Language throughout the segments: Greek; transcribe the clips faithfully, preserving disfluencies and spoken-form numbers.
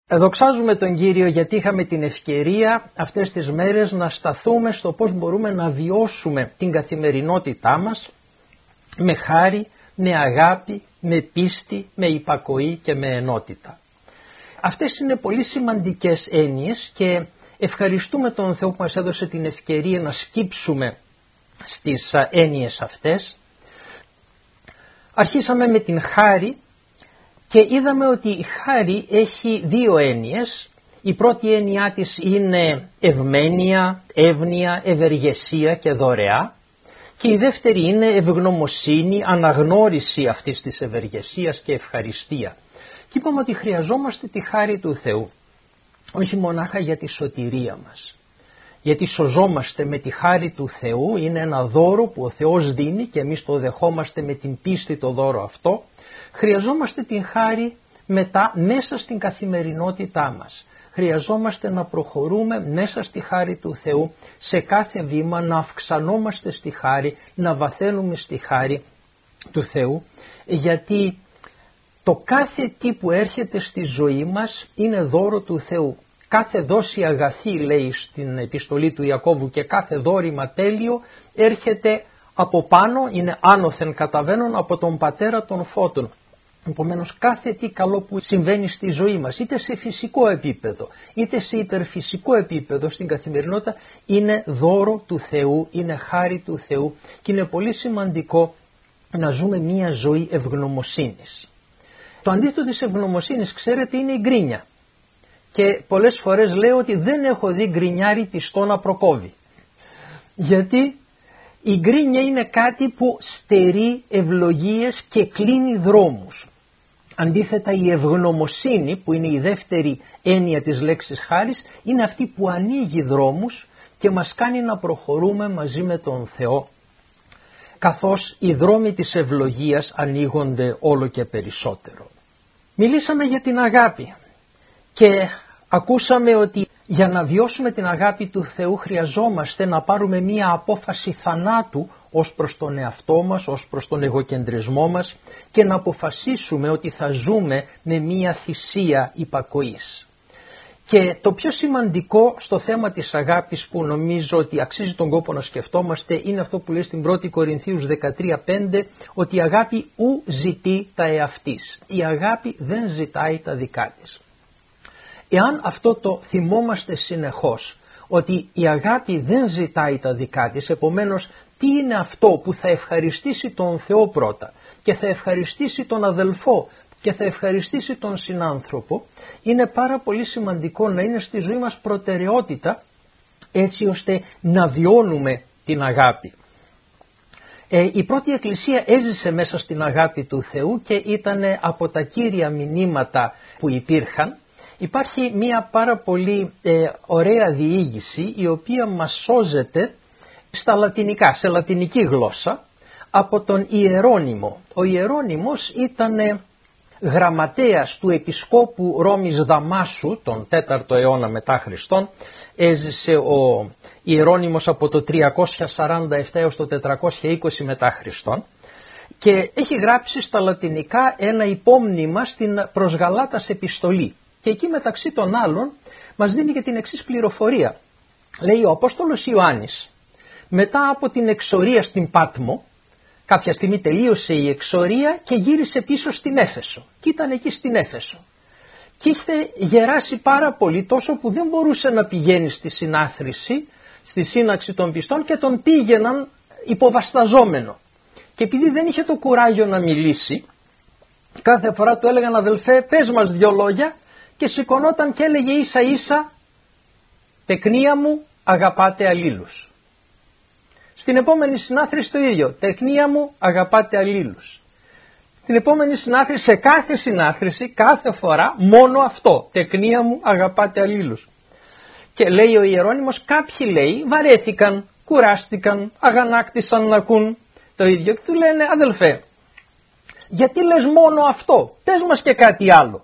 Δοξάζουμε τον Κύριο γιατί είχαμε την ευκαιρία αυτές τις μέρες να σταθούμε στο πώς μπορούμε να βιώσουμε την καθημερινότητά μας με χάρη, με αγάπη, με πίστη, με υπακοή και με ενότητα. Αυτές είναι πολύ σημαντικές έννοιες και ευχαριστούμε τον Θεό που μας έδωσε την ευκαιρία να σκύψουμε στις έννοιες αυτές. Αρχίσαμε με την χάρη και είδαμε ότι η χάρη έχει δύο έννοιες. Η πρώτη έννοιά της είναι ευμένεια, εύνοια, ευεργεσία και δωρεά. Και η δεύτερη είναι ευγνωμοσύνη, αναγνώριση αυτής της ευεργεσίας και ευχαριστία. Και είπαμε ότι χρειαζόμαστε τη χάρη του Θεού, όχι μονάχα για τη σωτηρία μας. Γιατί σωζόμαστε με τη χάρη του Θεού, είναι ένα δώρο που ο Θεός δίνει και εμείς το δεχόμαστε με την πίστη το δώρο αυτό. Χρειαζόμαστε την χάρη μετά μέσα στην καθημερινότητά μας. Χρειαζόμαστε να προχωρούμε μέσα στη χάρη του Θεού σε κάθε βήμα, να αυξανόμαστε στη χάρη, να βαθαίνουμε στη χάρη του Θεού, γιατί το κάθε τι που έρχεται στη ζωή μας είναι δώρο του Θεού. Κάθε δόση αγαθή, λέει στην επιστολή του Ιακώβου, και κάθε δώρημα τέλειο έρχεται από πάνω, είναι άνωθεν καταβαίνον από τον Πατέρα των Φώτων. Επομένως κάθε τι καλό που συμβαίνει στη ζωή μας, είτε σε φυσικό επίπεδο είτε σε υπερφυσικό επίπεδο στην καθημερινότητα, είναι δώρο του Θεού, είναι χάρη του Θεού και είναι πολύ σημαντικό να ζούμε μια ζωή ευγνωμοσύνης. Το αντίθετο της ευγνωμοσύνης, ξέρετε, είναι η γκρίνια. Και πολλές φορές λέω ότι δεν έχω δει γκρινιάρι πιστό να προκόβει. Γιατί η γκρίνια είναι κάτι που στερεί ευλογίες και κλείνει δρόμους. Αντίθετα, η ευγνωμοσύνη, που είναι η δεύτερη έννοια της λέξης χάρις, είναι αυτή που ανοίγει δρόμους και μας κάνει να προχωρούμε μαζί με τον Θεό, καθώς οι δρόμοι της ευλογίας ανοίγονται όλο και περισσότερο. Μιλήσαμε για την αγάπη και ακούσαμε ότι για να βιώσουμε την αγάπη του Θεού χρειαζόμαστε να πάρουμε μία απόφαση θανάτου ως προς τον εαυτό μας, ως προς τον εγωκεντρισμό μας και να αποφασίσουμε ότι θα ζούμε με μία θυσία υπακοής. Και το πιο σημαντικό στο θέμα της αγάπης που νομίζω ότι αξίζει τον κόπο να σκεφτόμαστε είναι αυτό που λέει στην πρώτη Κορινθίους δεκατρία πέντε, ότι η αγάπη ου ζητεί τα εαυτής. Η αγάπη δεν ζητάει τα δικά της. Εάν αυτό το θυμόμαστε συνεχώς, ότι η αγάπη δεν ζητάει τα δικά της, επομένως τι είναι αυτό που θα ευχαριστήσει τον Θεό πρώτα και θα ευχαριστήσει τον αδελφό και θα ευχαριστήσει τον συνάνθρωπο, είναι πάρα πολύ σημαντικό να είναι στη ζωή μας προτεραιότητα, έτσι ώστε να βιώνουμε την αγάπη. Ε, η πρώτη Εκκλησία έζησε μέσα στην αγάπη του Θεού και ήταν από τα κύρια μηνύματα που υπήρχαν. Υπάρχει μια πάρα πολύ ε, ωραία διήγηση η οποία μας σώζεται στα λατινικά, σε λατινική γλώσσα, από τον Ιερώνυμο. Ο Ιερώνυμος ήταν γραμματέας του Επισκόπου Ρώμης Δαμάσου τον τέταρτο αιώνα μετά Χριστόν. Έζησε ο Ιερώνυμος από το τριακόσια σαράντα επτά έως το τετρακόσια είκοσι μετά Χριστόν και έχει γράψει στα λατινικά ένα υπόμνημα στην προς Γαλάτας επιστολή. Και εκεί μεταξύ των άλλων μας δίνει και την εξής πληροφορία. Λέει ο Απόστολος Ιωάννης, μετά από την εξορία στην Πάτμο, κάποια στιγμή τελείωσε η εξορία και γύρισε πίσω στην Έφεσο. Και ήταν εκεί στην Έφεσο. Και είχε γεράσει πάρα πολύ, τόσο που δεν μπορούσε να πηγαίνει στη συνάθρηση, στη σύναξη των πιστών και τον πήγαιναν υποβασταζόμενο. Και επειδή δεν είχε το κουράγιο να μιλήσει, κάθε φορά του έλεγαν, αδελφέ, πες μας δυο λόγια, και σηκωνόταν και έλεγε ίσα ίσα, τεκνία μου αγαπάτε αλλήλους. Στην επόμενη συνάθρηση το ίδιο, τεκνία μου αγαπάτε αλλήλους. Στην επόμενη συνάθρηση, σε κάθε συνάθρηση, κάθε φορά μόνο αυτό, τεκνία μου αγαπάτε αλλήλους. Και λέει ο Ιερώνυμος, κάποιοι λέει βαρέθηκαν, κουράστηκαν, αγανάκτησαν να ακούν το ίδιο και του λένε, αδελφέ, γιατί λες μόνο αυτό, πες μας και κάτι άλλο.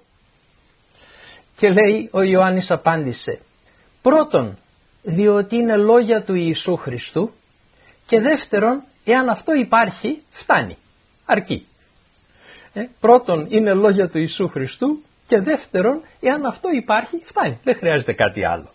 Και λέει ο Ιωάννης απάντησε, πρώτον διότι είναι λόγια του Ιησού Χριστού και δεύτερον εάν αυτό υπάρχει φτάνει, αρκεί. Ε, πρώτον είναι λόγια του Ιησού Χριστού και δεύτερον, εάν αυτό υπάρχει, φτάνει, δεν χρειάζεται κάτι άλλο.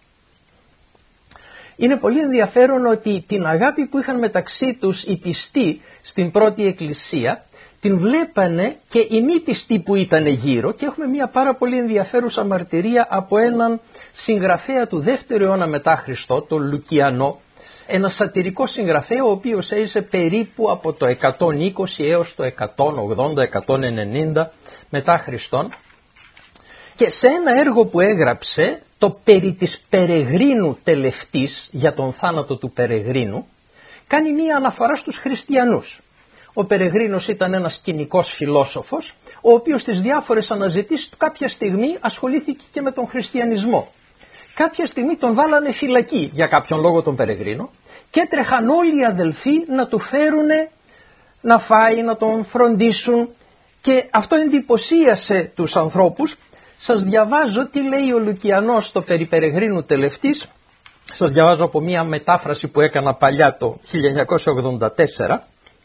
Είναι πολύ ενδιαφέρον ότι την αγάπη που είχαν μεταξύ τους οι πιστοί στην πρώτη εκκλησία την βλέπανε και οι μη πιστοί που ήταν γύρω, και έχουμε μια πάρα πολύ ενδιαφέρουσα μαρτυρία από έναν συγγραφέα του δεύτερου αιώνα μετά Χριστό, τον Λουκιανό, ένα σατυρικό συγγραφέα ο οποίος έζησε περίπου από το εκατόν είκοσι έως το εκατόν ογδόντα εκατόν ενενήντα μετά Χριστόν, και σε ένα έργο που έγραψε, το περί της Περεγρίνου Τελευτής, για τον θάνατο του Περεγρίνου, κάνει μία αναφορά στους χριστιανούς. Ο Περεγρίνος ήταν ένας κοινικός φιλόσοφος, ο οποίος στις διάφορες αναζητήσεις του κάποια στιγμή ασχολήθηκε και με τον χριστιανισμό. Κάποια στιγμή τον βάλανε φυλακή για κάποιον λόγο τον Περεγρίνο και έτρεχαν όλοι οι αδελφοί να του φέρουνε να φάει, να τον φροντίσουν, και αυτό εντυπωσίασε τους ανθρώπους. Σας διαβάζω τι λέει ο Λουκιανός στο περί Περεγρίνου Τελευτής. Σας διαβάζω από μία μετάφραση που έκανα παλιά το χίλια εννιακόσια ογδόντα τέσσερα.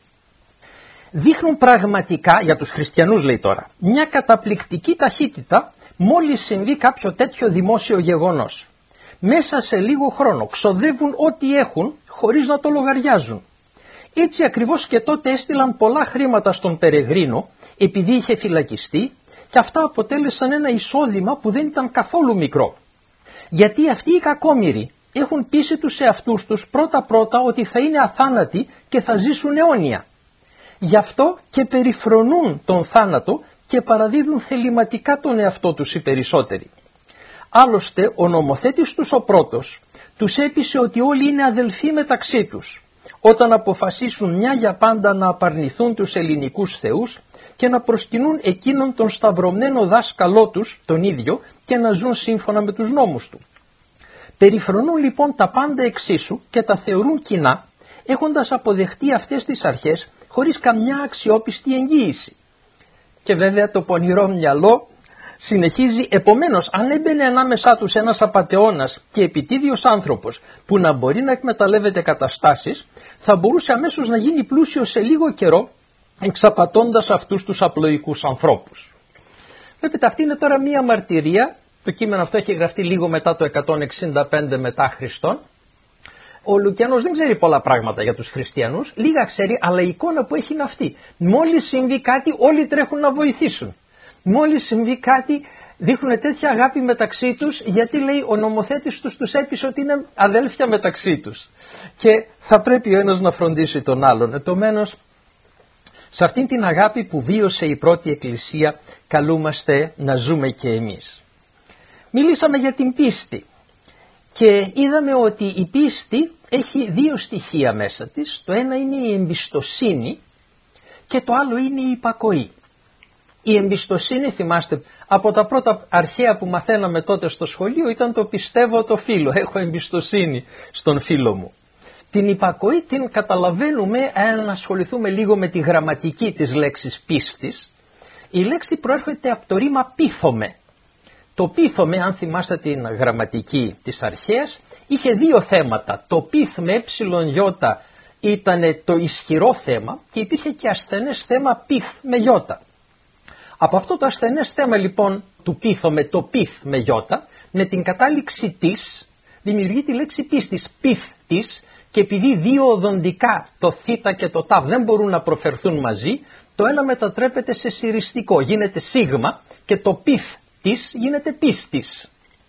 Δείχνουν πραγματικά, για τους χριστιανούς λέει τώρα, μια καταπληκτική ταχύτητα μόλις συμβεί κάποιο τέτοιο δημόσιο γεγονός. Μέσα σε λίγο χρόνο ξοδεύουν ό,τι έχουν χωρίς να το λογαριάζουν. Έτσι ακριβώς και τότε έστειλαν πολλά χρήματα στον Περεγρίνο επειδή είχε φυλακιστεί, και αυτά αποτέλεσαν ένα εισόδημα που δεν ήταν καθόλου μικρό. Γιατί αυτοί οι κακόμοιροι έχουν πείσει τους εαυτούς τους πρώτα-πρώτα ότι θα είναι αθάνατοι και θα ζήσουν αιώνια. Γι' αυτό και περιφρονούν τον θάνατο και παραδίδουν θεληματικά τον εαυτό τους οι περισσότεροι. Άλλωστε ο νομοθέτης τους ο πρώτος τους έπεισε ότι όλοι είναι αδελφοί μεταξύ τους, όταν αποφασίσουν μια για πάντα να απαρνηθούν τους ελληνικούς θεούς και να προσκυνούν εκείνον τον σταυρωμένο δάσκαλό τους, τον ίδιο, και να ζουν σύμφωνα με τους νόμους του. Περιφρονούν λοιπόν τα πάντα εξίσου και τα θεωρούν κοινά, έχοντας αποδεχτεί αυτές τις αρχές χωρίς καμιά αξιόπιστη εγγύηση. Και βέβαια το πονηρό μυαλό συνεχίζει, επομένως αν έμπαινε ανάμεσά τους ένας απατεώνας και επιτίδιος άνθρωπος που να μπορεί να εκμεταλλεύεται καταστάσεις, θα μπορούσε αμέσως να γίνει πλούσιος σε λίγο καιρό, εξαπατώντας αυτούς τους απλοϊκούς ανθρώπους. Βλέπετε, αυτή είναι τώρα μία μαρτυρία. Το κείμενο αυτό έχει γραφτεί λίγο μετά το εκατόν εξήντα πέντε μετά Χριστόν. Ο Λουκιανός δεν ξέρει πολλά πράγματα για τους χριστιανούς, λίγα ξέρει, αλλά η εικόνα που έχει είναι αυτή. Μόλις συμβεί κάτι όλοι τρέχουν να βοηθήσουν. Μόλις συμβεί κάτι δείχνουν τέτοια αγάπη μεταξύ τους, γιατί λέει ο νομοθέτης τους τους έπεισε ότι είναι αδέλφια μεταξύ τους. Και θα πρέπει ο ένας να φροντίσει τον άλλον. Επομένως, σε αυτήν την αγάπη που βίωσε η πρώτη εκκλησία καλούμαστε να ζούμε και εμείς. Μιλήσαμε για την πίστη και είδαμε ότι η πίστη έχει δύο στοιχεία μέσα της. Το ένα είναι η εμπιστοσύνη και το άλλο είναι η υπακοή. Η εμπιστοσύνη, θυμάστε, από τα πρώτα αρχαία που μαθαίναμε τότε στο σχολείο ήταν το πιστεύω το φίλο, έχω εμπιστοσύνη στον φίλο μου. Την υπακοή την καταλαβαίνουμε αν ασχοληθούμε λίγο με τη γραμματική της λέξης πίστης. Η λέξη προέρχεται από το ρήμα πείθομαι. Το πείθομαι, αν θυμάστε την γραμματική της αρχαίας, είχε δύο θέματα. Το πείθ με ε ήταν το ισχυρό θέμα και υπήρχε και ασθενές θέμα πείθ με γιώτα. Από αυτό το ασθενές θέμα λοιπόν του πείθομαι, το πείθ με γιώτα, με την κατάληξη της δημιουργεί τη λέξη πίστης, πείθ της. Και επειδή δύο οδοντικά, το θ και το τ δεν μπορούν να προφερθούν μαζί, το ένα μετατρέπεται σε συριστικό, γίνεται σίγμα, και το πίθ της γίνεται πίστης.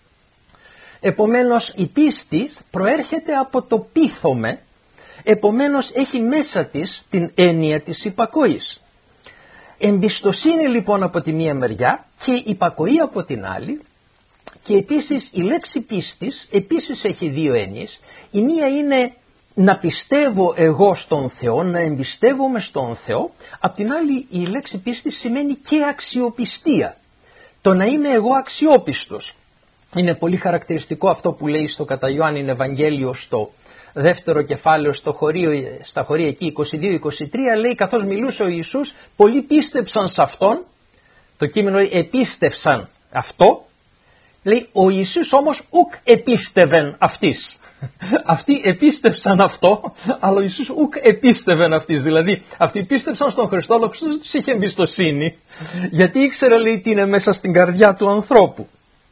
Επομένως η πίστη προέρχεται από το πείθομαι, επομένως έχει μέσα της την έννοια της υπακοής. Εμπιστοσύνη λοιπόν από τη μία μεριά και υπακοή από την άλλη. Και επίσης η λέξη πίστης επίσης έχει δύο έννοιες. Η μία είναι να πιστεύω εγώ στον Θεό, να εμπιστεύομαι στον Θεό. Απ' την άλλη η λέξη πίστη σημαίνει και αξιοπιστία. Το να είμαι εγώ αξιόπιστος. Είναι πολύ χαρακτηριστικό αυτό που λέει στο κατά Ιωάννην Ευαγγέλιο στο δεύτερο κεφάλαιο στο χωρίο, στα χωρία εκεί είκοσι δύο είκοσι τρία, λέει καθώς μιλούσε ο Ιησούς, πολλοί πίστεψαν σε Αυτόν, το κείμενο λέει επίστευσαν αυτό, λέει ο Ιησούς όμως ουκ επίστευεν αυτής. Αυτοί επίστευσαν αυτό, αλλά ο Ιησούς ουκ επίστευεν αυτής. Δηλαδή, αυτοί πίστευσαν στον Χριστό, αλλά ο Χριστός δεν τους είχε εμπιστοσύνη, γιατί ήξερε, λέει, τι είναι μέσα στην καρδιά του ανθρώπου.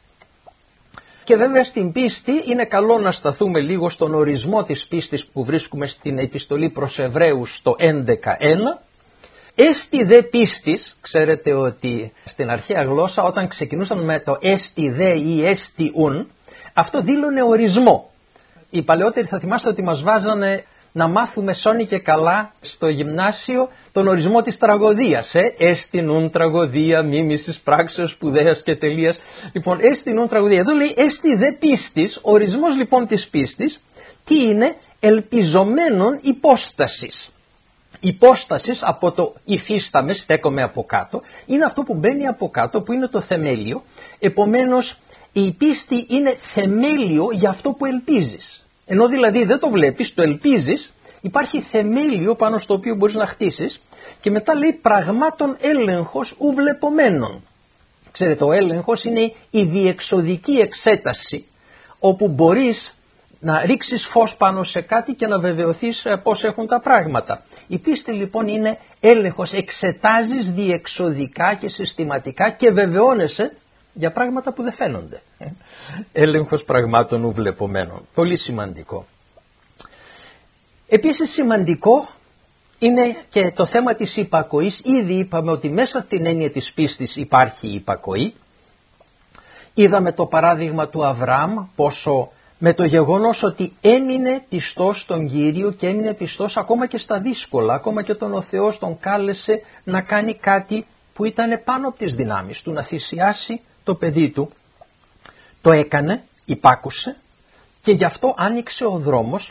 Και βέβαια στην πίστη είναι καλό να σταθούμε λίγο στον ορισμό της πίστης που βρίσκουμε στην επιστολή προς Εβραίους στο έντεκα ένα. Έστι δε πίστης, ξέρετε ότι στην αρχαία γλώσσα όταν ξεκινούσαν με το έστι δε ή έστι ουν, αυτό δήλωνε ορισμό. Οι παλαιότεροι θα θυμάστε ότι μας βάζανε να μάθουμε σώνη και καλά στο γυμνάσιο τον ορισμό της τραγωδίας. Ε? Έστιν ουν τραγωδία, μίμησης πράξεως σπουδαίας και τελείας. Λοιπόν, έστιν ουν τραγωδία. Εδώ λέει έστι δε πίστης, ορισμός λοιπόν της πίστης, τι είναι? Ελπιζομένων υπόστασης. Υπόστασης από το υφίσταμε, στέκομαι από κάτω, είναι αυτό που μπαίνει από κάτω, που είναι το θεμέλιο. Επομένως η πίστη είναι θεμέλιο για αυτό που ελπίζεις. Ενώ δηλαδή δεν το βλέπεις, το ελπίζεις, υπάρχει θεμέλιο πάνω στο οποίο μπορείς να χτίσεις και μετά λέει πραγμάτων έλεγχος ουβλεπομένων. Ξέρετε, ο έλεγχος είναι η διεξοδική εξέταση όπου μπορείς να ρίξεις φως πάνω σε κάτι και να βεβαιωθείς πώς έχουν τα πράγματα. Η πίστη λοιπόν είναι έλεγχος, εξετάζεις διεξοδικά και συστηματικά και βεβαιώνεσαι για πράγματα που δεν φαίνονται. Έλεγχος πραγμάτων ουβλεπομένων. Πολύ σημαντικό. Επίσης σημαντικό είναι και το θέμα της υπακοής. Ήδη είπαμε ότι μέσα από την έννοια της πίστης υπάρχει η υπακοή. Είδαμε το παράδειγμα του Αβραάμ πόσο με το γεγονός ότι έμεινε πιστός στον Κύριο και έμεινε πιστός ακόμα και στα δύσκολα, ακόμα και όταν ο Θεός τον κάλεσε να κάνει κάτι που ήταν πάνω από τις δυνάμεις του, να θυσιάσει το παιδί του, το έκανε, υπάκουσε και γι' αυτό άνοιξε ο δρόμος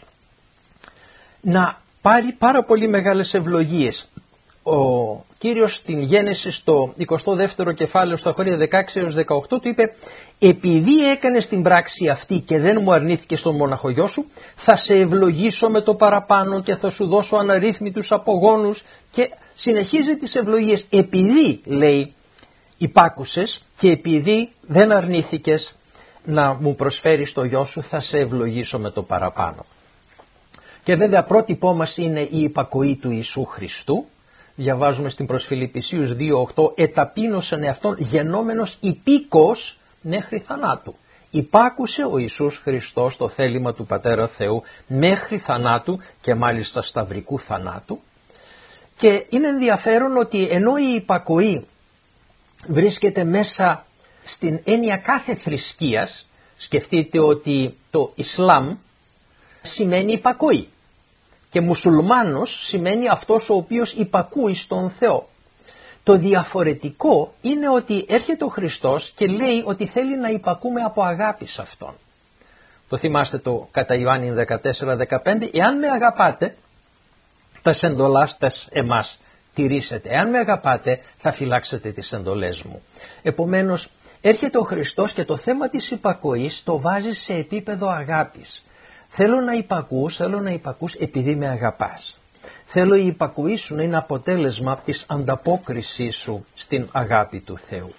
να πάρει πάρα πολύ μεγάλες ευλογίες. Ο Κύριος στην Γένεση στο εικοστό δεύτερο κεφάλαιο στα χωρία δεκαέξι έως δεκαοκτώ του είπε «Επειδή έκανες την πράξη αυτή και δεν μου αρνήθηκες τον μοναχογιό σου, θα σε ευλογήσω με το παραπάνω και θα σου δώσω αναρρύθμιτους απογόνους» και συνεχίζει τις ευλογίες. Επειδή, λέει, υπάκουσες και επειδή δεν αρνήθηκες να μου προσφέρεις το γιο σου, θα σε ευλογήσω με το παραπάνω. Και βέβαια πρότυπό μας είναι η υπακοή του Ιησού Χριστού. Διαβάζουμε στην προς Φιλιππισίους δύο οκτώ «Εταπείνωσεν εαυτόν γενόμενος υπήκος μέχρι θανάτου». Υπάκουσε ο Ιησούς Χριστός το θέλημα του Πατέρα Θεού μέχρι θανάτου και μάλιστα σταυρικού θανάτου. Και είναι ενδιαφέρον ότι ενώ η υπακοή βρίσκεται μέσα στην έννοια κάθε θρησκείας, σκεφτείτε ότι το Ισλάμ σημαίνει υπακοή και μουσουλμάνος σημαίνει αυτός ο οποίος υπακούει στον Θεό. Το διαφορετικό είναι ότι έρχεται ο Χριστός και λέει ότι θέλει να υπακούμε από αγάπη σε Αυτόν. Το θυμάστε το κατά Ιωάννη δεκατέσσερα δεκαπέντε, εάν με αγαπάτε, τα εντολάς τας εμάς τηρήσετε. Εάν με αγαπάτε, θα φυλάξετε τις εντολές μου. Επομένως, έρχεται ο Χριστός και το θέμα της υπακοής το βάζει σε επίπεδο αγάπης. Θέλω να υπακούς, θέλω να υπακούς επειδή με αγαπάς. Θέλω η υπακοή σου να είναι αποτέλεσμα της ανταπόκρισής σου στην αγάπη του Θεού.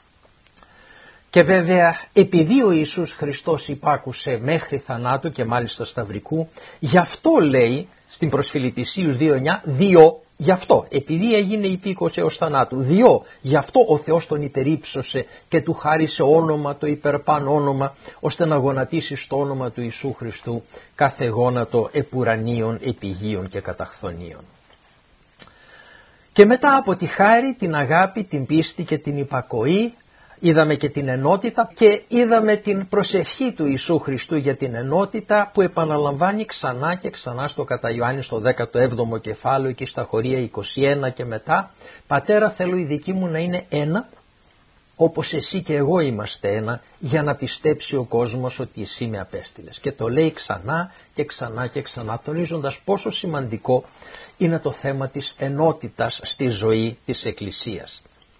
Και βέβαια επειδή ο Ιησούς Χριστός υπάκουσε μέχρι θανάτου και μάλιστα σταυρικού, γι' αυτό λέει στην προς Φιλιππισίους δύο εννιά, διό, γι' αυτό, επειδή έγινε υπήκος έως θανάτου, διό, γι' αυτό ο Θεός τον υπερύψωσε και του χάρισε όνομα, το υπερπάν όνομα, ώστε να γονατίσει στο όνομα του Ιησού Χριστού κάθε γόνατο επουρανίων, επιγείων και καταχθονίων. Και μετά από τη χάρη, την αγάπη, την πίστη και την υπακοή, είδαμε και την ενότητα και είδαμε την προσευχή του Ιησού Χριστού για την ενότητα που επαναλαμβάνει ξανά και ξανά στο κατά Ιωάννη στο δέκατο έβδομο κεφάλαιο και στα χωρία είκοσι ένα και μετά. Πατέρα, θέλω η δική μου να είναι ένα όπως εσύ και εγώ είμαστε ένα, για να πιστέψει ο κόσμος ότι εσύ με απέστειλες. Και το λέει ξανά και ξανά και ξανά, τονίζοντας πόσο σημαντικό είναι το θέμα της ενότητας στη ζωή της Εκκλησίας.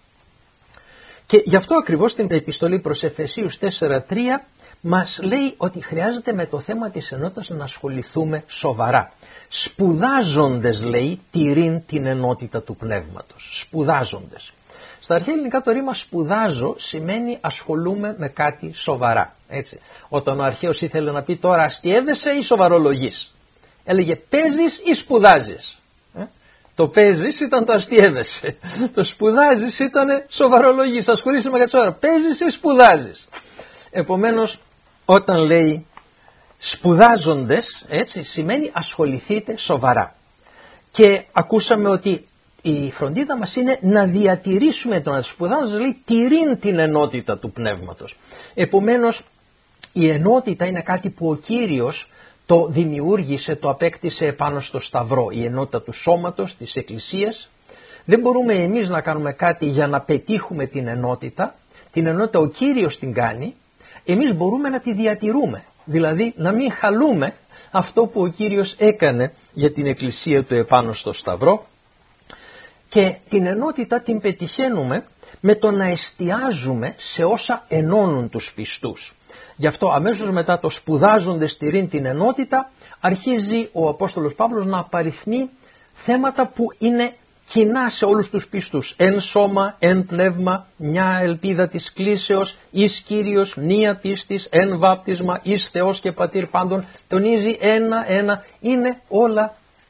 Και γι' αυτό ακριβώς στην επιστολή προς Εφεσίους τέσσερα τρία μας λέει ότι χρειάζεται με το θέμα της ενότητας να ασχοληθούμε σοβαρά. Σπουδάζοντες, λέει, τηρήν την ενότητα του πνεύματος. Σπουδάζοντες. Στα αρχαία ελληνικά το ρήμα σπουδάζω σημαίνει ασχολούμαι με κάτι σοβαρά. Έτσι. Όταν ο αρχαίος ήθελε να πει τώρα αστιεύεσαι ή σοβαρολογείς, έλεγε παίζεις ή σπουδάζεις. Ε? Το παίζεις ήταν το αστιεύεσαι. Το σπουδάζεις ήταν σοβαρολογείς, ασχολείσαι με κάτι σοβαρό. Παίζεις ή σπουδάζεις. Επομένως όταν λέει σπουδάζοντες, έτσι, σημαίνει ασχοληθείτε σοβαρά. Και ακούσαμε ότι η φροντίδα μας είναι να διατηρήσουμε τον σπουδάζοντας, λέει τηρήν την ενότητα του πνεύματος. Επομένως η ενότητα είναι κάτι που ο Κύριος το δημιούργησε, το απέκτησε επάνω στο Σταυρό, η ενότητα του σώματος, της Εκκλησίας. Δεν μπορούμε εμείς να κάνουμε κάτι για να πετύχουμε την ενότητα, την ενότητα ο Κύριος την κάνει, εμείς μπορούμε να τη διατηρούμε, δηλαδή να μην χαλούμε αυτό που ο Κύριος έκανε για την Εκκλησία του επάνω στο Σταυρό. Και την ενότητα την πετυχαίνουμε με το να εστιάζουμε σε όσα ενώνουν τους πιστούς. Γι' αυτό αμέσως μετά το σπουδάζοντες τηρήν την ενότητα αρχίζει ο Απόστολος Παύλος να απαριθμεί θέματα που είναι κοινά σε όλους τους πιστούς. Εν σώμα, εν πνεύμα, μια ελπίδα της κλίσεως, εις Κύριος, νία πίστης, εν βάπτισμα, εις Θεός και Πατήρ πάντων. Τονίζει ένα-ένα, είναι όλα.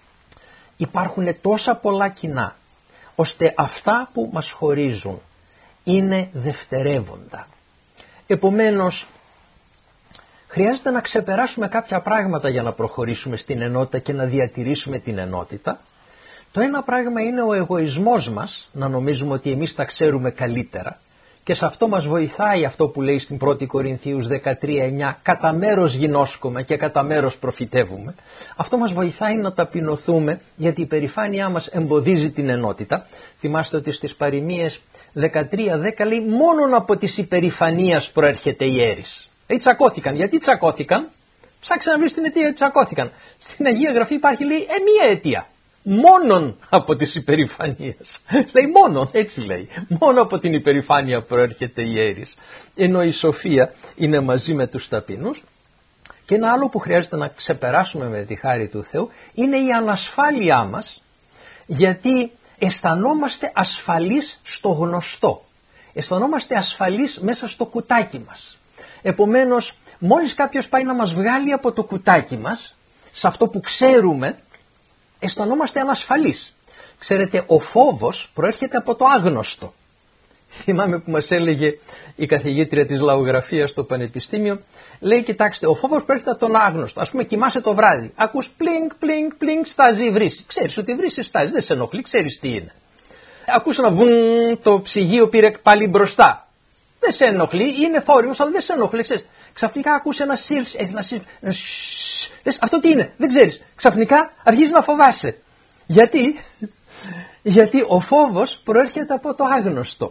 Υπάρχουν τόσα πολλά κοινά, ώστε αυτά που μας χωρίζουν είναι δευτερεύοντα. Επομένως, χρειάζεται να ξεπεράσουμε κάποια πράγματα για να προχωρήσουμε στην ενότητα και να διατηρήσουμε την ενότητα. Το ένα πράγμα είναι ο εγωισμός μας, να νομίζουμε ότι εμείς τα ξέρουμε καλύτερα, και σε αυτό μας βοηθάει αυτό που λέει στην πρώτη Κορινθίους δεκατρία εννιά, κατά μέρος γινώσκουμε και κατά μέρος προφητεύουμε. Αυτό μας βοηθάει να ταπεινωθούμε, γιατί η περηφάνειά μας εμποδίζει την ενότητα. Θυμάστε ότι στις παροιμίες δεκατρία δέκα λέει μόνον από της υπερηφανίας προέρχεται η έρης. Ε, τσακώθηκαν. Γιατί τσακώθηκαν? Ψάξε να βρεις την αιτία, τσακώθηκαν. Στην Αγία Γραφή υπάρχει, λέει, ε, μία αιτία. Μόνον από τις υπερηφανίες. Λέει μόνον, έτσι λέει. Μόνο από την υπερηφάνεια προέρχεται η έρης. Ενώ η σοφία είναι μαζί με τους ταπεινούς. Και ένα άλλο που χρειάζεται να ξεπεράσουμε με τη χάρη του Θεού είναι η ανασφάλειά μας, γιατί αισθανόμαστε ασφαλείς στο γνωστό. Αισθανόμαστε ασφαλείς μέσα στο κουτάκι μας. Επομένως, μόλις κάποιος πάει να μας βγάλει από το κουτάκι μας, σε αυτό που ξέρουμε, αισθανόμαστε ανασφαλείς. Ξέρετε, ο φόβος προέρχεται από το άγνωστο. Θυμάμαι που μας έλεγε η καθηγήτρια της λαογραφίας στο πανεπιστήμιο, λέει, κοιτάξτε, ο φόβος προέρχεται από τον άγνωστο. Ας πούμε, κοιμάσαι το βράδυ, ακούς πλίνκ, πλίνκ, πλίνκ, στάζει η βρύση. Ξέρεις ότι η βρύση στάζει, δεν σε ενοχλεί, ξέρεις τι είναι. Ακούς ένα βουμ, το ψυγείο πήρε πάλι μπροστά. Δεν σε ενοχλεί, είναι φόριμος, αλλά δεν σε ενοχλεί. Ξέρεις. Ξαφνικά ακούς ένα σύρς, ένα σύρς, ένα σύρς. Αυτό τι είναι, δεν ξέρεις. Ξαφνικά αρχίζεις να φοβάσαι. Γιατί? Γιατί ο φόβος προέρχεται από το άγνωστο.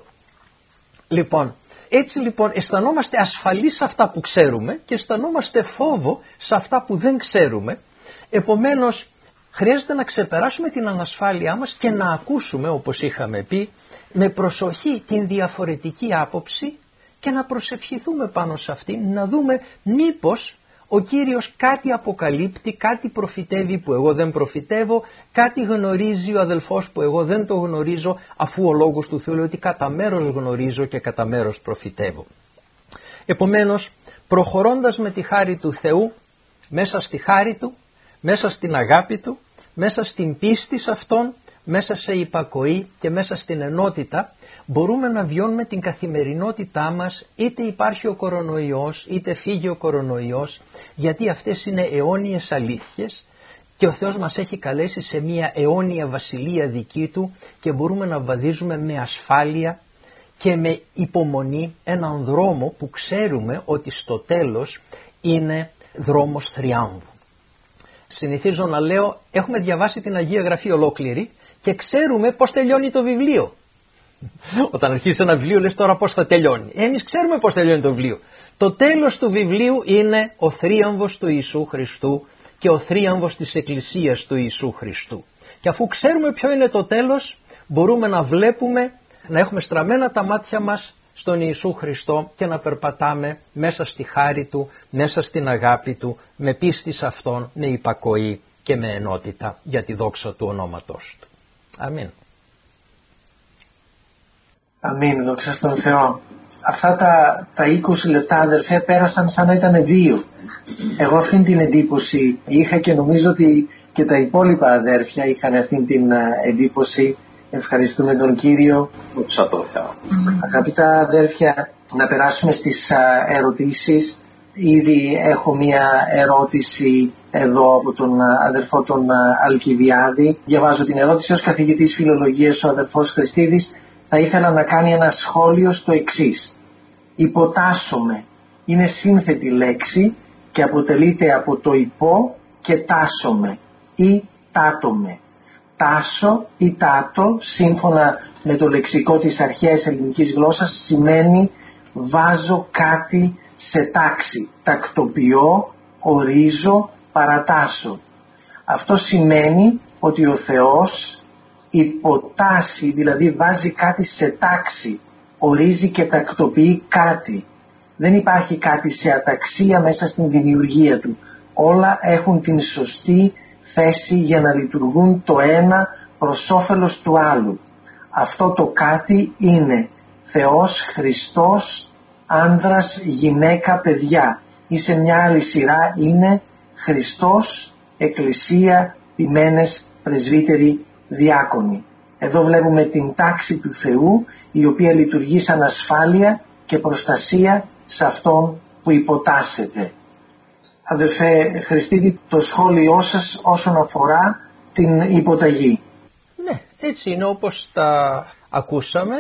Λοιπόν, έτσι λοιπόν αισθανόμαστε ασφαλείς σε αυτά που ξέρουμε και αισθανόμαστε φόβο σε αυτά που δεν ξέρουμε. Επομένως, χρειάζεται να ξεπεράσουμε την ανασφάλειά μας και να ακούσουμε, όπως είχαμε πει, με προσοχή την διαφορετική άποψη και να προσευχηθούμε πάνω σε αυτήν, να δούμε μήπως ο Κύριος κάτι αποκαλύπτει, κάτι προφητεύει που εγώ δεν προφητεύω, κάτι γνωρίζει ο αδελφός που εγώ δεν το γνωρίζω, αφού ο λόγος του Θεού λέει ότι κατά μέρος γνωρίζω και κατά μέρος προφητεύω. Επομένως, προχωρώντας με τη χάρη του Θεού, μέσα στη χάρη Του, μέσα στην αγάπη Του, μέσα στην πίστη σε Αυτόν, μέσα σε υπακοή και μέσα στην ενότητα, μπορούμε να βιώνουμε την καθημερινότητά μας, είτε υπάρχει ο κορονοϊός είτε φύγει ο κορονοϊός, γιατί αυτές είναι αιώνιες αλήθειες και ο Θεός μας έχει καλέσει σε μια αιώνια βασιλεία δική Του και μπορούμε να βαδίζουμε με ασφάλεια και με υπομονή έναν δρόμο που ξέρουμε ότι στο τέλος είναι δρόμος θριάμβου. Συνηθίζω να λέω, έχουμε διαβάσει την Αγία Γραφή ολόκληρη και ξέρουμε πώς τελειώνει το βιβλίο. Όταν αρχίσεις ένα βιβλίο λες τώρα πώς θα τελειώνει. Εμείς ξέρουμε πώς τελειώνει το βιβλίο. Το τέλος του βιβλίου είναι ο θρίαμβος του Ιησού Χριστού και ο θρίαμβος της Εκκλησίας του Ιησού Χριστού. Και αφού ξέρουμε ποιο είναι το τέλος, μπορούμε να βλέπουμε, να έχουμε στραμμένα τα μάτια μας στον Ιησού Χριστό και να περπατάμε μέσα στη χάρη Του, μέσα στην αγάπη Του, με πίστη σε Αυτόν, με υπακοή και με ενότητα για τη δόξα του ονόματός Του. Αμήν. Αμήν, δόξα στον Θεό. Αυτά τα, τα είκοσι λεπτά, αδερφέ, πέρασαν σαν να ήταν δύο. Εγώ αυτήν την εντύπωση είχα και νομίζω ότι και τα υπόλοιπα αδέρφια είχαν αυτήν την εντύπωση. Ευχαριστούμε τον Κύριο. Δόξα τω Θεώ. Αγαπητά αδέρφια, να περάσουμε στις ερωτήσεις. Ήδη έχω μία ερώτηση εδώ από τον αδερφό τον Αλκιβιάδη. Διαβάζω την ερώτηση. Ως καθηγητής φιλολογίας ο αδερφός Χριστίδης θα ήθελα να κάνει ένα σχόλιο στο εξής. Υποτάσσομαι είναι σύνθετη λέξη και αποτελείται από το υπό και τάσσομαι ή τάτομαι. Τάσο ή τάτο, σύμφωνα με το λεξικό της αρχαίας ελληνικής γλώσσας, σημαίνει βάζω κάτι σε τάξη, τακτοποιώ, ορίζω, παρατάσσω. Αυτό σημαίνει ότι ο Θεός υποτάσσει, δηλαδή βάζει κάτι σε τάξη, ορίζει και τακτοποιεί κάτι. Δεν υπάρχει κάτι σε αταξία μέσα στην δημιουργία του. Όλα έχουν την σωστή θέση για να λειτουργούν το ένα προς όφελος του άλλου. Αυτό το κάτι είναι Θεός, Χριστός, άνδρας, γυναίκα, παιδιά. Ή σε μια άλλη σειρά είναι Χριστός, Εκκλησία, ποιμένες, πρεσβύτεροι, διάκονοι. Εδώ βλέπουμε την τάξη του Θεού, η οποία λειτουργεί σαν ασφάλεια και προστασία σε αυτόν που υποτάσσεται. Αδερφέ Χριστίδη, το σχόλιο σας όσον αφορά την υποταγή. Ναι, έτσι είναι όπως τα ακούσαμε.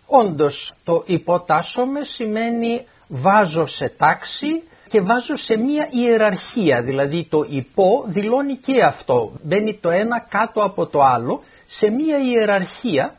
Όντως το υποτάσσομαι σημαίνει βάζω σε τάξη και βάζω σε μία ιεραρχία, δηλαδή το υπό δηλώνει και αυτό, μπαίνει το ένα κάτω από το άλλο σε μία ιεραρχία.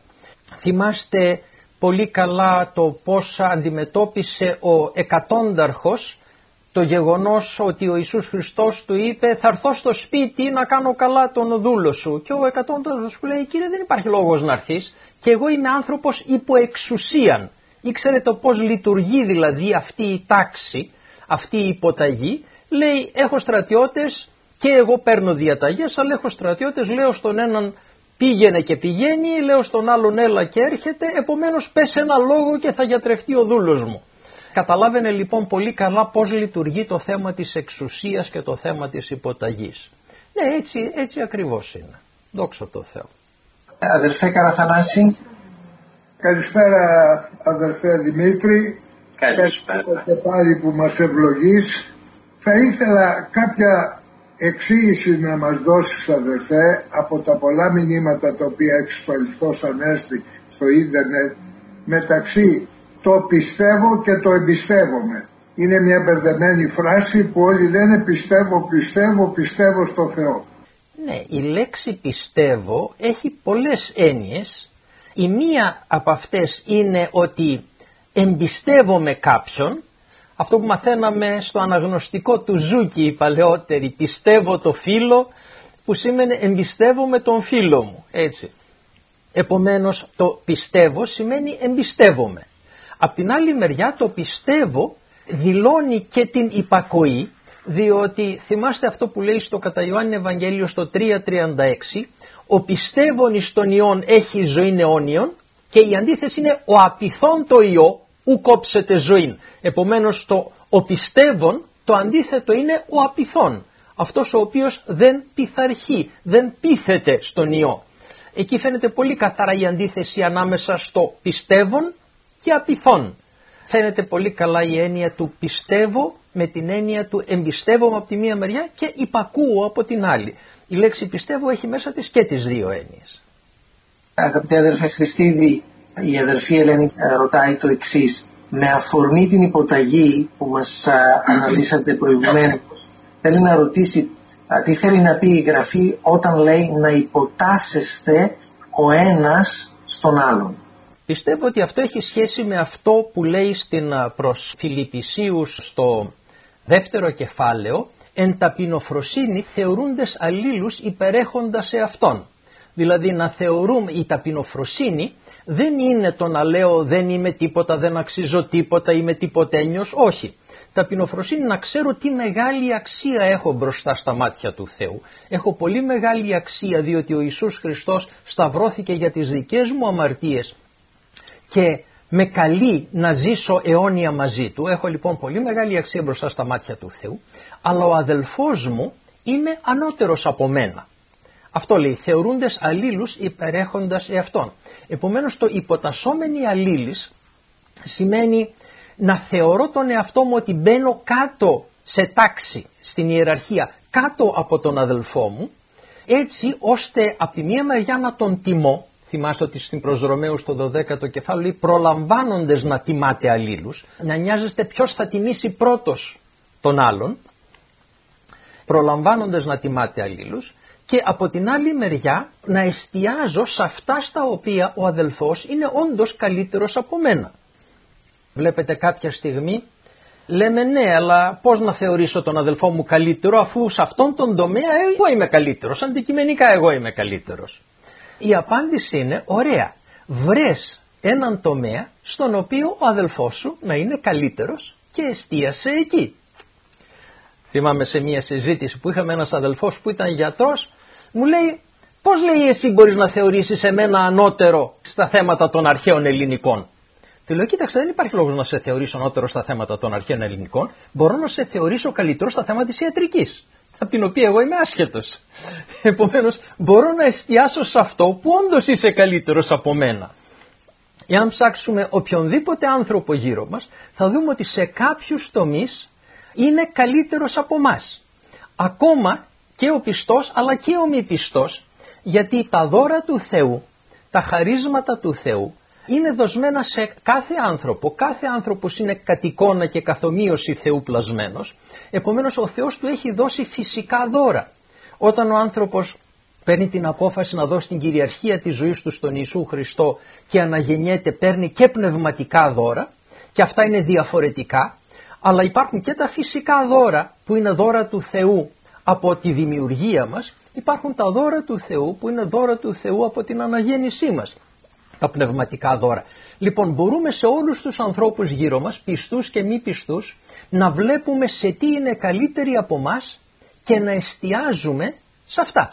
Θυμάστε πολύ καλά το πώς αντιμετώπισε ο εκατόνταρχος το γεγονός ότι ο Ιησούς Χριστός του είπε θα έρθω στο σπίτι να κάνω καλά τον δούλο σου, και ο εκατόνταρχος που λέει Κύριε δεν υπάρχει λόγος να έρθεις και εγώ είμαι άνθρωπος υπό εξουσίαν. Ήξερε το πώς λειτουργεί δηλαδή αυτή η τάξη, αυτή η υποταγή. Λέει έχω στρατιώτες και εγώ παίρνω διαταγές, αλλά έχω στρατιώτες, λέω στον έναν πήγαινε και πηγαίνει, λέω στον άλλον έλα και έρχεται, επομένως πες ένα λόγο και θα γιατρευτεί ο δούλος μου. Καταλάβαινε λοιπόν πολύ καλά πώς λειτουργεί το θέμα της εξουσίας και το θέμα της υποταγής. Ναι, έτσι, έτσι ακριβώς είναι. Δόξα τω Θεώ. Αδερφέ Καραθανάση. Καλησπέρα αδερφέ Δημήτρη. Καλησπέρα. Και πάλι που μας ευλογείς. Θα ήθελα κάποια εξήγηση να μας δώσεις αδερφέ από τα πολλά μηνύματα τα οποία εξυπαληθώσαν έστι στο ίντερνετ μεταξύ το πιστεύω και το εμπιστεύομαι. Είναι μια μπερδεμένη φράση που όλοι λένε πιστεύω, πιστεύω, πιστεύω στο Θεό. Ναι, η λέξη πιστεύω έχει πολλές έννοιες. Η μία από αυτές είναι ότι εμπιστεύομαι κάποιον. Αυτό που μαθαίναμε στο αναγνωστικό του Ζούκη οι παλαιότεροι, πιστεύω το φίλο, που σήμαινε εμπιστεύομαι τον φίλο μου, έτσι. Επομένως το πιστεύω σημαίνει εμπιστεύομαι. Απ' την άλλη μεριά το πιστεύω δηλώνει και την υπακοή, διότι θυμάστε αυτό που λέει στο κατά Ιωάννη Ευαγγέλιο στο τρία τριάντα έξι, ο πιστεύων εις τον Υιόν έχει ζωήν αιώνιον, και η αντίθεση είναι ο απειθών το Υιό ου κόψετε ζωήν. Επομένως το ο πιστεύων το αντίθετο είναι ο απειθών, αυτός ο οποίος δεν πειθαρχεί, δεν πείθεται στον Υιό. Εκεί φαίνεται πολύ καθαρά η αντίθεση ανάμεσα στο πιστεύων και απειθών. Φαίνεται πολύ καλά η έννοια του πιστεύω με την έννοια του εμπιστεύομαι από τη μία μεριά και υπακούω από την άλλη. Η λέξη πιστεύω έχει μέσα της και τις δύο έννοιες. Αγαπητέ αδερφέ Χριστίδη, η αδερφή Ελένη ρωτάει το εξής. Με αφορμή την υποταγή που μας αναλύσατε προηγουμένως, θέλει να ρωτήσει τι θέλει να πει η Γραφή όταν λέει να υποτάσσεστε ο ένας στον άλλον. Πιστεύω ότι αυτό έχει σχέση με αυτό που λέει στην προς Φιλιππισίους στο δεύτερο κεφάλαιο, εν ταπεινοφροσύνη θεωρούντες αλλήλους υπερέχοντας σε αυτόν. Δηλαδή να θεωρούμε, η ταπεινοφροσύνη δεν είναι το να λέω δεν είμαι τίποτα, δεν αξίζω τίποτα, είμαι τυποτένιος, όχι. Ταπεινοφροσύνη να ξέρω τι μεγάλη αξία έχω μπροστά στα μάτια του Θεού. Έχω πολύ μεγάλη αξία διότι ο Ιησούς Χριστός σταυρώθηκε για τις δικές μου αμαρτίες και με καλεί να ζήσω αιώνια μαζί του, έχω λοιπόν πολύ μεγάλη αξία μπροστά στα μάτια του Θεού, αλλά ο αδελφός μου είναι ανώτερος από μένα. Αυτό λέει, θεωρούντες αλλήλους υπερέχοντας εαυτόν. Επομένως το υποτασσόμενη αλλήλης σημαίνει να θεωρώ τον εαυτό μου ότι μπαίνω κάτω σε τάξη, στην ιεραρχία, κάτω από τον αδελφό μου, έτσι ώστε από τη μία μεριά να τον τιμώ. Θυμάστε ότι στην προς Ρωμαίους στο δωδέκατο κεφάλαιο λέει προλαμβάνοντες να τιμάτε αλλήλους, να νοιάζεστε ποιος θα τιμήσει πρώτος τον άλλον, προλαμβάνοντες να τιμάτε αλλήλους, και από την άλλη μεριά να εστιάζω σε αυτά στα οποία ο αδελφός είναι όντως καλύτερος από μένα. Βλέπετε κάποια στιγμή λέμε ναι, αλλά πώς να θεωρήσω τον αδελφό μου καλύτερο αφού σε αυτόν τον τομέα εγώ είμαι καλύτερος, αντικειμενικά εγώ είμαι καλύτερος. Η απάντηση είναι ωραία, βρες έναν τομέα στον οποίο ο αδελφός σου να είναι καλύτερος και εστίασε εκεί. Θυμάμαι σε μια συζήτηση που είχαμε ένας αδελφός που ήταν γιατρός, μου λέει πώς λέει εσύ μπορείς να θεωρήσεις εμένα ανώτερο στα θέματα των αρχαίων ελληνικών. Του λέω κοίταξε, δεν υπάρχει λόγος να σε θεωρήσω ανώτερο στα θέματα των αρχαίων ελληνικών, μπορώ να σε θεωρήσω καλύτερο στα θέματα της ιατρικής, από την οποία εγώ είμαι άσχετος. Επομένως μπορώ να εστιάσω σε αυτό που όντως είσαι καλύτερος από μένα. Εάν ψάξουμε οποιονδήποτε άνθρωπο γύρω μας, θα δούμε ότι σε κάποιους τομείς είναι καλύτερος από μας. Ακόμα και ο πιστός αλλά και ο μη πιστός, γιατί τα δώρα του Θεού, τα χαρίσματα του Θεού είναι δοσμένα σε κάθε άνθρωπο. Κάθε άνθρωπος είναι κατ' εικόνα και καθ' ομοίωση Θεού πλασμένος, επομένως ο Θεός του έχει δώσει φυσικά δώρα. Όταν ο άνθρωπος παίρνει την απόφαση να δώσει την κυριαρχία της ζωής του στον Ιησού Χριστό και αναγεννιέται, παίρνει και πνευματικά δώρα, και αυτά είναι διαφορετικά, αλλά υπάρχουν και τα φυσικά δώρα που είναι δώρα του Θεού από τη δημιουργία μας, υπάρχουν τα δώρα του Θεού που είναι δώρα του Θεού από την αναγέννησή μας, τα πνευματικά δώρα. Λοιπόν, μπορούμε σε όλους τους ανθρώπους γύρω μας, πιστούς και μη πιστούς, να βλέπουμε σε τι είναι καλύτεροι από μας και να εστιάζουμε σε αυτά.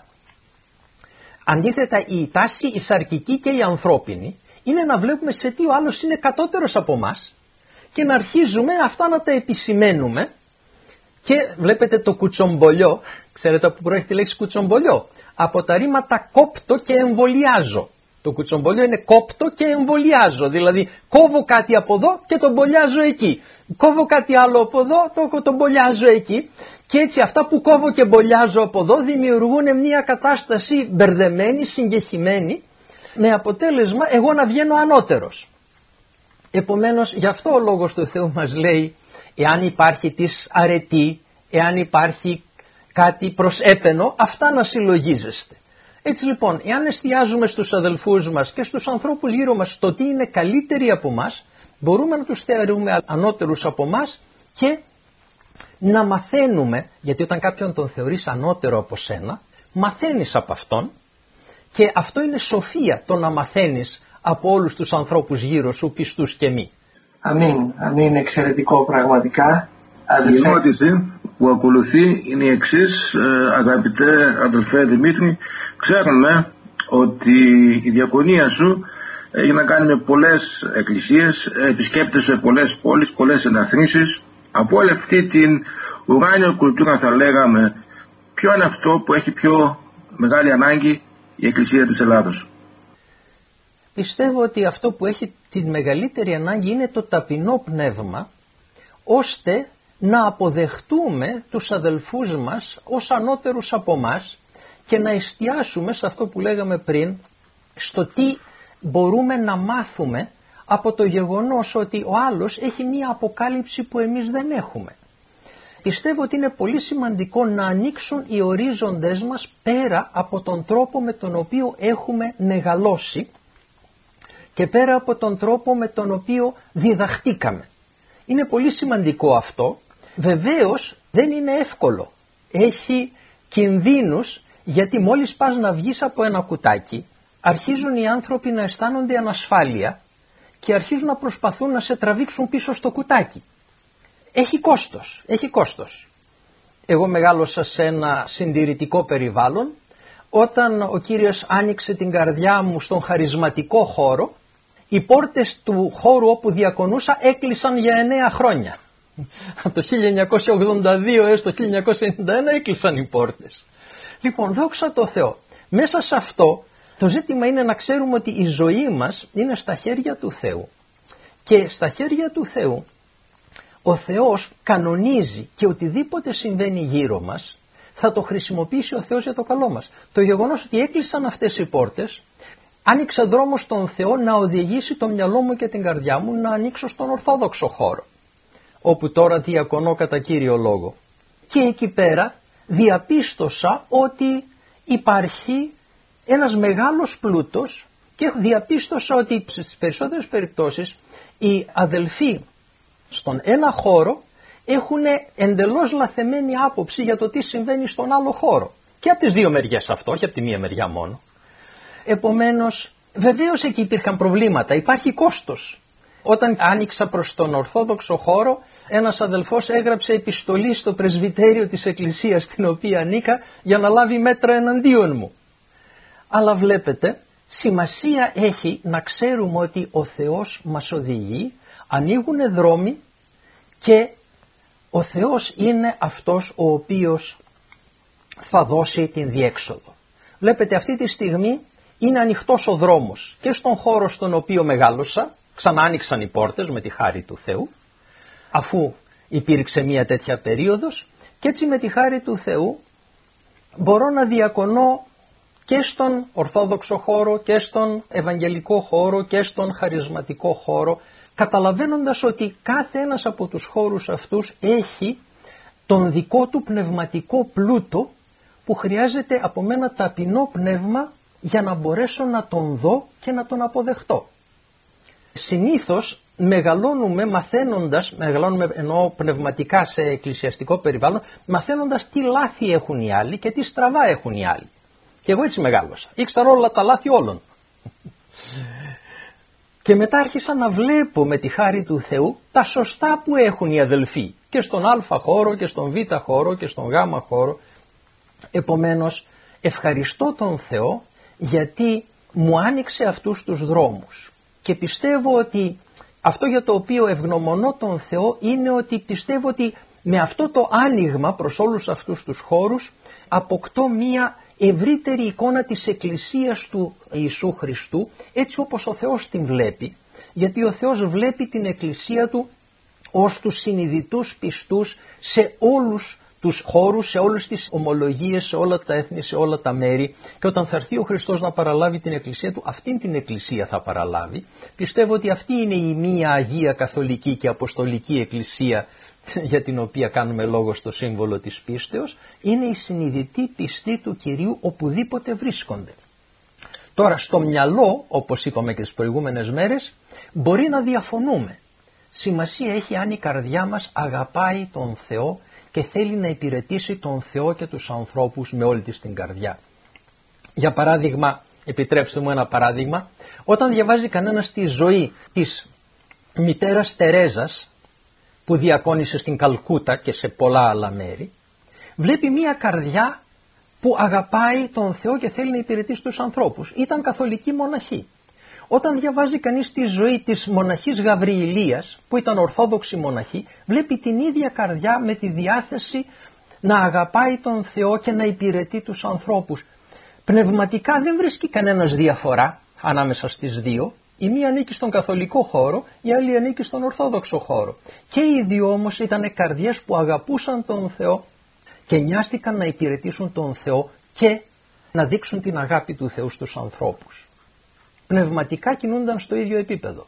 Αντίθετα, η τάση η σαρκική και η ανθρώπινη είναι να βλέπουμε σε τι ο άλλος είναι κατώτερος από μας και να αρχίζουμε αυτά να τα επισημαίνουμε. Και βλέπετε το κουτσομπολιό, ξέρετε από πού προέρχεται η λέξη κουτσομπολιό, από τα ρήματα κόπτω και εμβολιάζω. Το κουτσομπολιό είναι κόπτω και εμβολιάζω, δηλαδή κόβω κάτι από εδώ και τον μπολιάζω εκεί. Κόβω κάτι άλλο από εδώ, το, τον μπολιάζω εκεί. Και έτσι αυτά που κόβω και μπολιάζω από εδώ δημιουργούν μια κατάσταση μπερδεμένη, συγκεχημένη, με αποτέλεσμα εγώ να βγαίνω ανώτερος. Επομένως, γι' αυτό ο λόγος του Θεού μας λέει, εάν υπάρχει της αρετή, εάν υπάρχει κάτι προς έπαινο, αυτά να συλλογίζεστε. Έτσι λοιπόν, εάν εστιάζουμε στους αδελφούς μας και στους ανθρώπους γύρω μας στο τι είναι καλύτεροι από μας, μπορούμε να τους θεωρούμε ανώτερους από μας και να μαθαίνουμε, γιατί όταν κάποιον τον θεωρείς ανώτερο από σένα, μαθαίνεις από αυτόν, και αυτό είναι σοφία, το να μαθαίνεις από όλους τους ανθρώπους γύρω σου, πιστούς και μη. Αμήν, αμήν, εξαιρετικό πραγματικά. Η ερώτηση που ακολουθεί είναι η εξής, ε, αγαπητέ αδελφέ Δημήτρη, ξέρουμε ότι η διακονία σου έχει να κάνει με πολλές εκκλησίες, επισκέπτεσαι πολλές πόλεις, πολλές εναθρήσεις. Από όλη αυτή την ουράνιο κουλτούρα θα λέγαμε, ποιο είναι αυτό που έχει πιο μεγάλη ανάγκη η Εκκλησία της Ελλάδος? Πιστεύω ότι αυτό που έχει την μεγαλύτερη ανάγκη είναι το ταπεινό πνεύμα, ώστε να αποδεχτούμε τους αδελφούς μας ως ανώτερους από μας και να εστιάσουμε σε αυτό που λέγαμε πριν, στο τι μπορούμε να μάθουμε από το γεγονός ότι ο άλλος έχει μία αποκάλυψη που εμείς δεν έχουμε. Πιστεύω ότι είναι πολύ σημαντικό να ανοίξουν οι ορίζοντες μας πέρα από τον τρόπο με τον οποίο έχουμε μεγαλώσει και πέρα από τον τρόπο με τον οποίο διδαχτήκαμε. Είναι πολύ σημαντικό αυτό. Βεβαίως δεν είναι εύκολο. Έχει κινδύνους, γιατί μόλις πας να βγεις από ένα κουτάκι, αρχίζουν οι άνθρωποι να αισθάνονται ανασφάλεια και αρχίζουν να προσπαθούν να σε τραβήξουν πίσω στο κουτάκι. Έχει κόστος, έχει κόστος. Εγώ μεγάλωσα σε ένα συντηρητικό περιβάλλον. Όταν ο Κύριος άνοιξε την καρδιά μου στον χαρισματικό χώρο, οι πόρτες του χώρου όπου διακονούσα έκλεισαν για εννέα χρόνια. Από το χίλια εννιακόσια ογδόντα δύο έως το χίλια εννιακόσια ενενήντα ένα έκλεισαν οι πόρτες. Λοιπόν, δόξα τω Θεώ. Μέσα σε αυτό το ζήτημα είναι να ξέρουμε ότι η ζωή μας είναι στα χέρια του Θεού. Και στα χέρια του Θεού ο Θεός κανονίζει και οτιδήποτε συμβαίνει γύρω μας θα το χρησιμοποιήσει ο Θεός για το καλό μας. Το γεγονός ότι έκλεισαν αυτές οι πόρτες άνοιξε δρόμο στον Θεό να οδηγήσει το μυαλό μου και την καρδιά μου να ανοίξω στον ορθόδοξο χώρο, όπου τώρα διακονώ κατά κύριο λόγο. Και εκεί πέρα διαπίστωσα ότι υπάρχει ένας μεγάλος πλούτος και διαπίστωσα ότι στις περισσότερες περιπτώσεις οι αδελφοί στον ένα χώρο έχουν εντελώς λαθεμένη άποψη για το τι συμβαίνει στον άλλο χώρο. Και από τις δύο μεριές αυτό, όχι από τη μία μεριά μόνο. Επομένως, βεβαίως εκεί υπήρχαν προβλήματα, υπάρχει κόστος. Όταν άνοιξα προς τον ορθόδοξο χώρο, ένας αδελφός έγραψε επιστολή στο πρεσβυτέριο της εκκλησίας στην οποία ανήκα για να λάβει μέτρα εναντίον μου. Αλλά βλέπετε, σημασία έχει να ξέρουμε ότι ο Θεός μας οδηγεί, ανοίγουν δρόμοι και ο Θεός είναι αυτός ο οποίος θα δώσει την διέξοδο. Βλέπετε, αυτή τη στιγμή είναι ανοιχτός ο δρόμος και στον χώρο στον οποίο μεγάλωσα, ξανά άνοιξαν οι πόρτες με τη χάρη του Θεού, αφού υπήρξε μια τέτοια περίοδος, και έτσι με τη χάρη του Θεού μπορώ να διακονώ και στον ορθόδοξο χώρο και στον ευαγγελικό χώρο και στον χαρισματικό χώρο, καταλαβαίνοντας ότι κάθε ένας από τους χώρους αυτούς έχει τον δικό του πνευματικό πλούτο που χρειάζεται από μένα ταπεινό πνεύμα για να μπορέσω να τον δω και να τον αποδεχτώ. Συνήθως μεγαλώνουμε μαθαίνοντας, μεγαλώνουμε εννοώ πνευματικά σε εκκλησιαστικό περιβάλλον, μαθαίνοντας τι λάθη έχουν οι άλλοι και τι στραβά έχουν οι άλλοι. Και εγώ έτσι μεγάλωσα. Ήξερα όλα τα λάθη όλων. Και μετά άρχισα να βλέπω με τη χάρη του Θεού τα σωστά που έχουν οι αδελφοί. Και στον Α χώρο και στον Β χώρο και στον Γ χώρο. Επομένως ευχαριστώ τον Θεό γιατί μου άνοιξε αυτούς τους δρόμους. Και πιστεύω ότι αυτό για το οποίο ευγνωμονώ τον Θεό είναι ότι πιστεύω ότι με αυτό το άνοιγμα προς όλους αυτούς τους χώρους αποκτώ μία ευρύτερη εικόνα της Εκκλησίας του Ιησού Χριστού, έτσι όπως ο Θεός την βλέπει. Γιατί ο Θεός βλέπει την Εκκλησία του ως τους συνειδητούς πιστούς σε όλους τους χώρους, σε όλες τις ομολογίες, σε όλα τα έθνη, σε όλα τα μέρη, και όταν θα έρθει ο Χριστός να παραλάβει την Εκκλησία του, αυτήν την Εκκλησία θα παραλάβει. Πιστεύω ότι αυτή είναι η μία Αγία Καθολική και Αποστολική Εκκλησία για την οποία κάνουμε λόγο στο σύμβολο της πίστεως, είναι η συνειδητή πιστή του Κυρίου οπουδήποτε βρίσκονται. Τώρα στο μυαλό, όπως είπαμε και τις προηγούμενες μέρες, μπορεί να διαφωνούμε. Σημασία έχει αν η καρδιά μας αγαπάει τον Θεό και θέλει να υπηρετήσει τον Θεό και τους ανθρώπους με όλη της την καρδιά. Για παράδειγμα, επιτρέψτε μου ένα παράδειγμα, όταν διαβάζει κανένας τη ζωή της μητέρας Τερέζας, που διακόνησε στην Καλκούτα και σε πολλά άλλα μέρη, βλέπει μία καρδιά που αγαπάει τον Θεό και θέλει να υπηρετήσει τους ανθρώπους. Ήταν καθολική μοναχή. Όταν διαβάζει κανείς τη ζωή της μοναχής Γαβριηλίας, που ήταν ορθόδοξη μοναχή, βλέπει την ίδια καρδιά με τη διάθεση να αγαπάει τον Θεό και να υπηρετεί τους ανθρώπους. Πνευματικά δεν βρίσκει κανένας διαφορά ανάμεσα στις δύο. Η μία ανήκει στον καθολικό χώρο, η άλλη ανήκει στον ορθόδοξο χώρο. Και οι δύο όμως ήταν καρδιές που αγαπούσαν τον Θεό και νοιάστηκαν να υπηρετήσουν τον Θεό και να δείξουν την αγάπη του Θεού στους ανθρώπους. Πνευματικά κινούνταν στο ίδιο επίπεδο.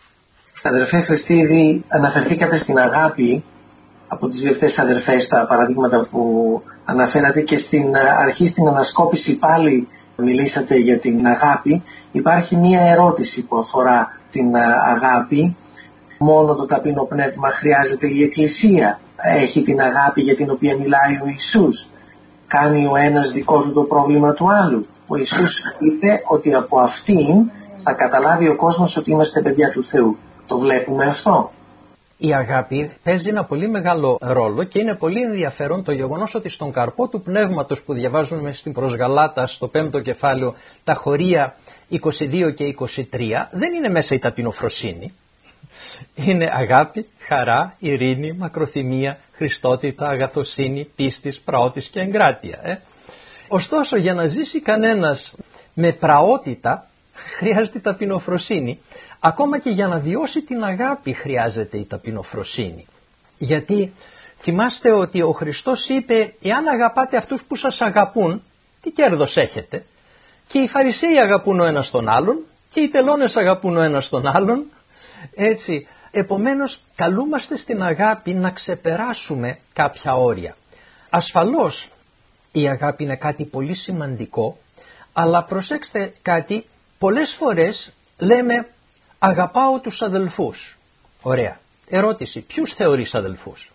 Αδερφέ Χριστίδη, αναφερθήκατε στην αγάπη από τις δύο αυτές αδερφές, τα παραδείγματα που αναφέρατε, και στην αρχή, στην ανασκόπηση πάλι μιλήσατε για την αγάπη. Υπάρχει μία ερώτηση που αφορά την αγάπη. Μόνο το ταπεινό πνεύμα χρειάζεται η Εκκλησία? Έχει την αγάπη για την οποία μιλάει ο Ιησούς? Κάνει ο ένας δικό του το πρόβλημα του άλλου? Ο Ιησούς είπε ότι από αυτήν θα καταλάβει ο κόσμος ότι είμαστε παιδιά του Θεού. Το βλέπουμε αυτό? Η αγάπη παίζει ένα πολύ μεγάλο ρόλο και είναι πολύ ενδιαφέρον το γεγονός ότι στον καρπό του πνεύματος που διαβάζουμε στην προς Γαλάτα στο πέμπτο κεφάλαιο, τα χωρία είκοσι δύο και είκοσι τρία δεν είναι μέσα η ταπεινοφροσύνη. Είναι αγάπη, χαρά, ειρήνη, μακροθυμία, χριστότητα, αγαθοσύνη, πίστης, πραότης και εγκράτεια. Ε. Ωστόσο, για να ζήσει κανένας με πραότητα χρειάζεται η ταπεινοφροσύνη. Ακόμα και για να βιώσει την αγάπη χρειάζεται η ταπεινοφροσύνη. Γιατί θυμάστε ότι ο Χριστός είπε, εάν αγαπάτε αυτούς που σας αγαπούν, τι κέρδος έχετε? Και οι Φαρισαίοι αγαπούν ο ένας τον άλλον και οι τελώνες αγαπούν ο ένας τον άλλον. Έτσι, επομένως καλούμαστε στην αγάπη να ξεπεράσουμε κάποια όρια. Ασφαλώς η αγάπη είναι κάτι πολύ σημαντικό, αλλά προσέξτε κάτι, πολλές φορές λέμε αγαπάω τους αδελφούς. Ωραία. Ερώτηση, ποιους θεωρείς αδελφούς?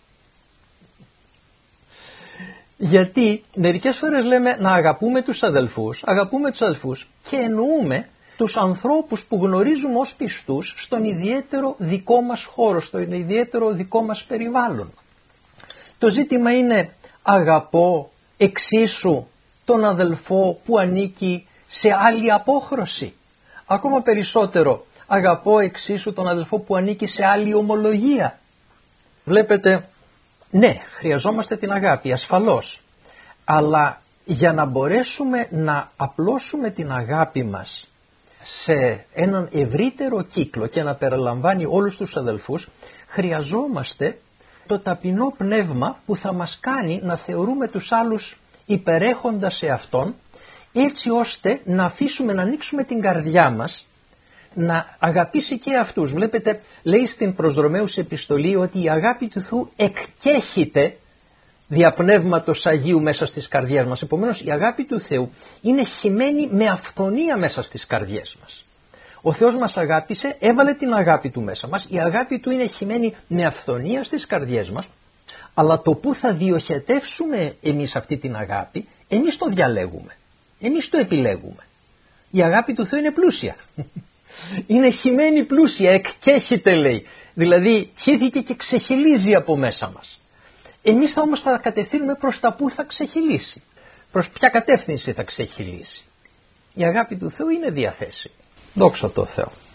Γιατί μερικές φορές λέμε να αγαπούμε τους αδελφούς, αγαπούμε τους αδελφούς και εννοούμε τους ανθρώπους που γνωρίζουμε ως πιστούς στον ιδιαίτερο δικό μας χώρο, στον ιδιαίτερο δικό μας περιβάλλον. Το ζήτημα είναι αγαπώ εξίσου τον αδελφό που ανήκει σε άλλη απόχρωση. Ακόμα περισσότερο αγαπώ εξίσου τον αδελφό που ανήκει σε άλλη ομολογία. Βλέπετε, ναι, χρειαζόμαστε την αγάπη, ασφαλώς. Αλλά για να μπορέσουμε να απλώσουμε την αγάπη μας σε έναν ευρύτερο κύκλο και να περιλαμβάνει όλους τους αδελφούς, χρειαζόμαστε το ταπεινό πνεύμα που θα μας κάνει να θεωρούμε τους άλλους υπερέχοντα σε αυτόν, έτσι ώστε να αφήσουμε να ανοίξουμε την καρδιά μας, να αγαπήσει και αυτούς. Βλέπετε, λέει στην προς Ρωμαίους επιστολή ότι η αγάπη του Θεού εκκέχεται δια πνεύματος Αγίου μέσα στις καρδιές μας. Επομένως η αγάπη του Θεού είναι χυμένη με αυθονία μέσα στις καρδιές μας. Ο Θεός μας αγάπησε, έβαλε την αγάπη του μέσα μας, η αγάπη του είναι χυμένη με αυθονία στις καρδιές μας, αλλά το που θα διοχετεύσουμε εμείς αυτή την αγάπη, εμείς το διαλέγουμε, εμείς το επιλέγουμε. Η αγάπη του Θεού είναι πλούσια, είναι χυμένη πλούσια, εκκέχεται λέει, δηλαδή χύθηκε και ξεχυλίζει από μέσα μας. Εμείς θα όμως θα κατευθύνουμε προς τα που θα ξεχυλήσει, προς ποια κατεύθυνση θα ξεχυλήσει. Η αγάπη του Θεού είναι διαθέσιμη. Δόξα τω Θεώ.